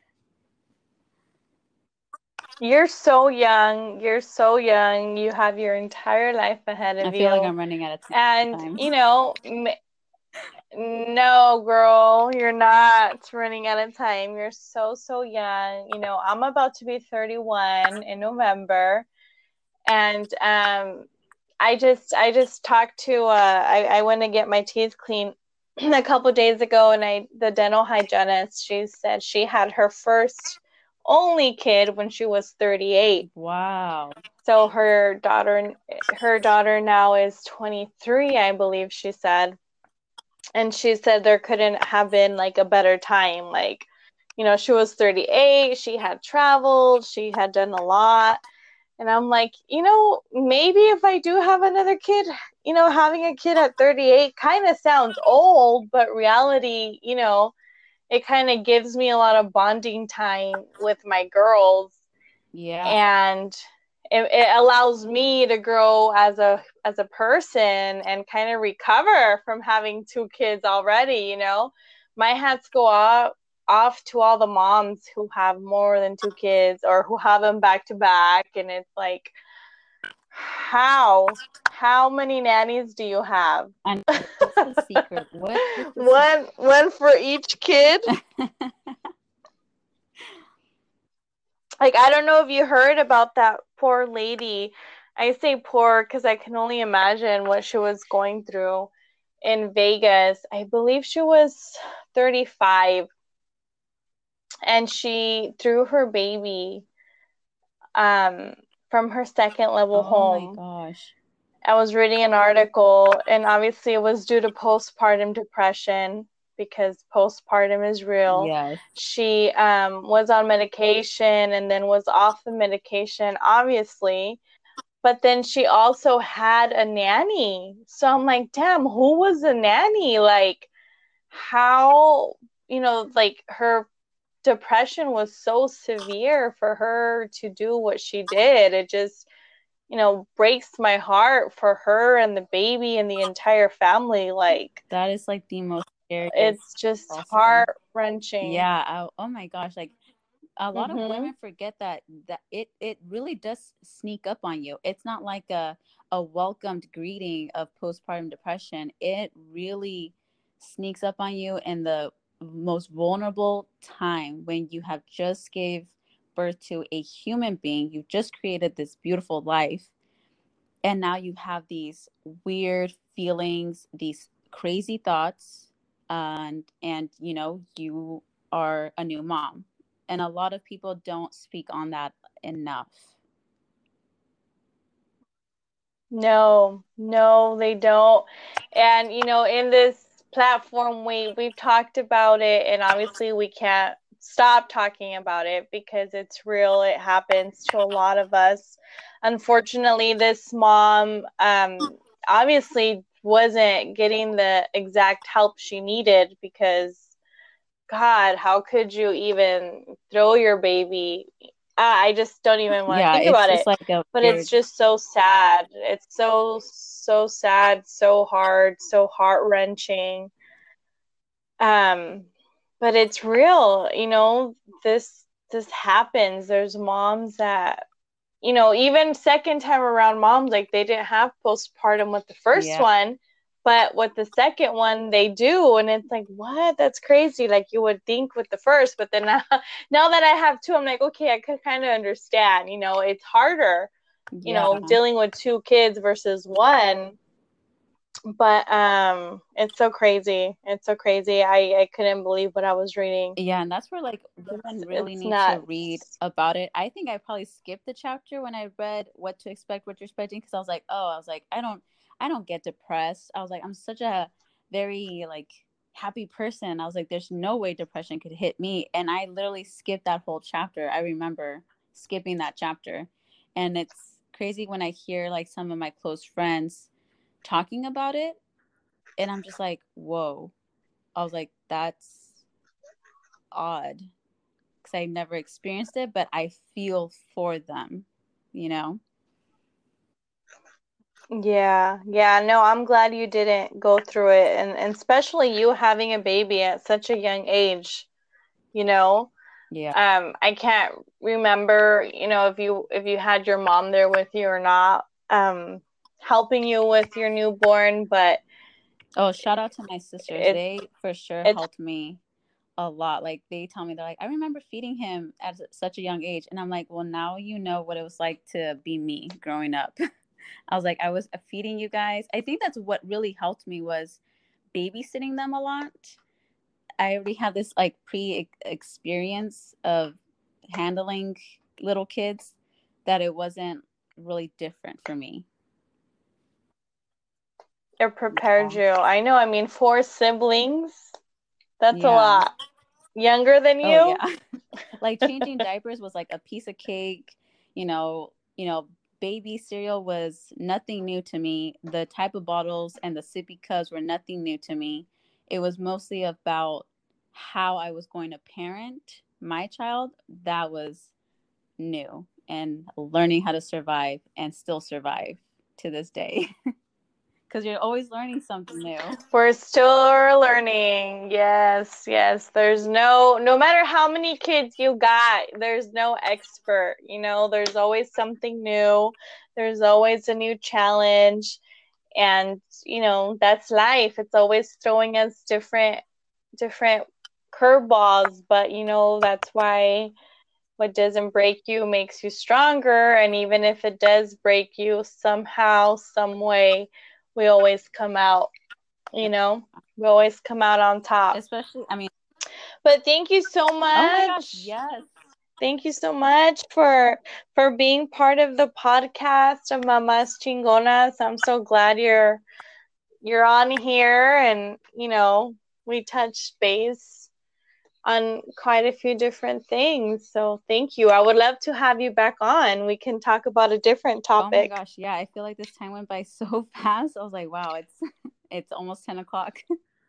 You're so young. You're so young. You have your entire life ahead of you. I feel you. Like I'm running out of time. And, you know, No, girl, you're not running out of time. You're so, so young. You know, I'm about to be thirty-one in November. And um, I just I just talked to uh I, I went to get my teeth cleaned a couple days ago, and I the dental hygienist, she said she had her first only kid when she was thirty-eight. Wow. So her daughter her daughter now is twenty-three, I believe she said. And she said there couldn't have been like a better time. Like, you know, she was thirty-eight, she had traveled, she had done a lot. And I'm like, you know, maybe if I do have another kid, you know, having a kid at thirty-eight kind of sounds old, but reality, you know, it kind of gives me a lot of bonding time with my girls. Yeah. And it, it allows me to grow as a as a person and kind of recover from having two kids already, you know. My hats go off off to all the moms who have more than two kids or who have them back to back, and it's like, how how many nannies do you have? And what's the secret? What is the one secret? One for each kid. Like, I don't know if you heard about that poor lady. I say poor because I can only imagine what she was going through in Vegas. I believe she was thirty-five, and she threw her baby um, from her second level oh home. Oh my gosh. I was reading an article, and obviously it was due to postpartum depression, because postpartum is real. Yes. She um, was on medication and then was off the medication, obviously. But then she also had a nanny. So I'm like, damn, who was the nanny? Like, how, you know, like her depression was so severe for her to do what she did. It just, you know, breaks my heart for her and the baby and the entire family. Like, that is like the most scariest. It's just heart wrenching. Yeah. I, oh my gosh. Like, a lot mm-hmm. of women forget that that it it really does sneak up on you. It's not like a a welcomed greeting of postpartum depression. It really sneaks up on you in the most vulnerable time, when you have just gave birth to a human being. You've just created this beautiful life, and now you have these weird feelings, these crazy thoughts, and and you know, you are a new mom. And a lot of people don't speak on that enough. No, no, they don't. And, you know, in this platform, we, we've talked about it, and obviously we can't stop talking about it because it's real. It happens to a lot of us. Unfortunately, this mom um, obviously wasn't getting the exact help she needed, because, God, how could you even throw your baby? I just don't even want to yeah, think about it. Like but weird... it's just so sad. It's so, so sad, so hard, so heart-wrenching. Um, but it's real, you know, this this happens. There's moms that, you know, even second time around moms, like, they didn't have postpartum with the first yeah. one, but with the second one, they do. And it's like, what? That's crazy. Like, you would think with the first, but then now, now that I have two, I'm like, okay, I could kind of understand. You know, it's harder, you yeah. know, dealing with two kids versus one. But um, it's so crazy. It's so crazy. I, I couldn't believe what I was reading. Yeah, and that's where, like, women really it's need nuts. to read about it. I think I probably skipped the chapter when I read What to Expect, What You're Expecting, because I was like, oh, I was like, I don't, I don't get depressed. I was like, I'm such a very, like, happy person. I was like, there's no way depression could hit me. And I literally skipped that whole chapter. I remember skipping that chapter. And it's crazy when I hear, like, some of my close friends talking about it, and I'm just like, whoa. I was like, that's odd, because I never experienced it, but I feel for them, you know? Yeah, yeah, no, I'm glad you didn't go through it, and, and especially you having a baby at such a young age, you know? Yeah. Um, I can't remember, you know, if you if you had your mom there with you or not, um, helping you with your newborn, but Oh, shout out to my sisters. It, They for sure it's helped me a lot. Like they tell me, they're like, I remember feeding him at such a young age. And I'm like, well, now you know what it was like to be me growing up. I was like, I was feeding you guys. I think that's what really helped me was babysitting them a lot. I already have this like pre experience of handling little kids that it wasn't really different for me. it prepared you. I know. I mean, four siblings. That's a Yeah. lot. Younger than you? Oh yeah. Like changing diapers was like a piece of cake. You know, you know, baby cereal was nothing new to me. The type of bottles and the sippy cups were nothing new to me. It was mostly about how I was going to parent my child. That was new, and learning how to survive and still survive to this day. Because you're always learning something new. We're still learning. Yes, yes. There's no, no matter how many kids you got, there's no expert. You know, there's always something new. There's always a new challenge. And, you know, that's life. It's always throwing us different, different curveballs. But, you know, that's why what doesn't break you makes you stronger. And even if it does break you somehow, some way, we always come out, you know, we always come out on top. Especially, I mean, but thank you so much. Oh my gosh, yes. Thank you so much for for being part of the podcast of Mamas Chingonas. I'm so glad you're you're on here, and you know, we touched base on quite a few different things. So thank you. I would love to have you back on. We can talk about a different topic. Oh my gosh, yeah. I feel like this time went by so fast. I was like, wow, it's it's almost ten o'clock.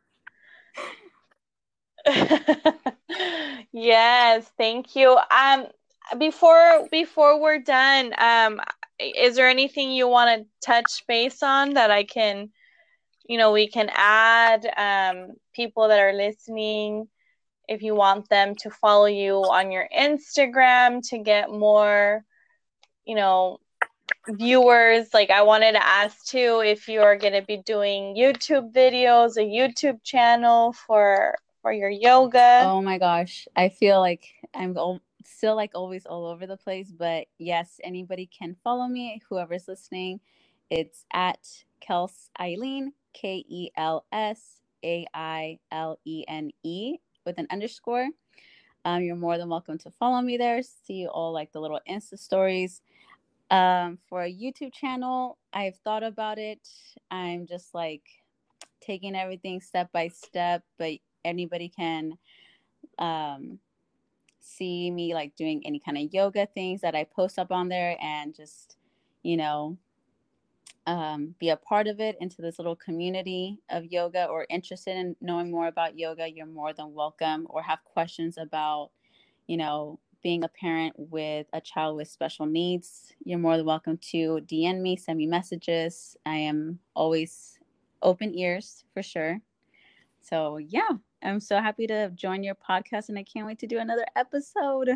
Yes, thank you. Um, before before we're done, um, is there anything you want to touch base on that I can, you know, we can add? Um, people that are listening, if you want them to follow you on your Instagram to get more, you know, viewers. Like I wanted to ask too if you're going to be doing YouTube videos, a YouTube channel for for your yoga. Oh my gosh, I feel like I'm still like always all over the place, but yes, anybody can follow me. Whoever's listening, it's at Kels Aileen, K E L S A I L E N E with an underscore. Um, you're more than welcome to follow me there. See all like the little Insta stories. Um, for a YouTube channel, I've thought about it. I'm just like taking everything step by step, but anybody can um, see me like doing any kind of yoga things that I post up on there, and just, you know, um, be a part of it into this little community of yoga, or interested in knowing more about yoga. You're more than welcome, or have questions about, you know, being a parent with a child with special needs. You're more than welcome to D M me, send me messages. I am always open ears for sure. So yeah, I'm so happy to join your podcast, and I can't wait to do another episode.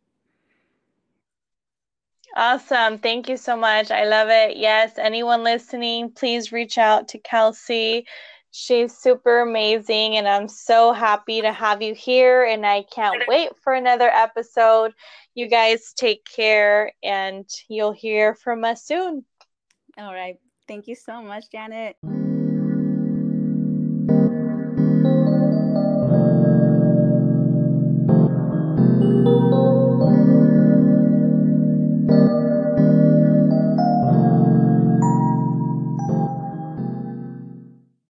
Awesome. Thank you so much. I love it. Yes, anyone listening, please reach out to Kelsey. She's super amazing, and I'm so happy to have you here, and I can't wait for another episode. You guys take care, and you'll hear from us soon. All right. Thank you so much, Janet.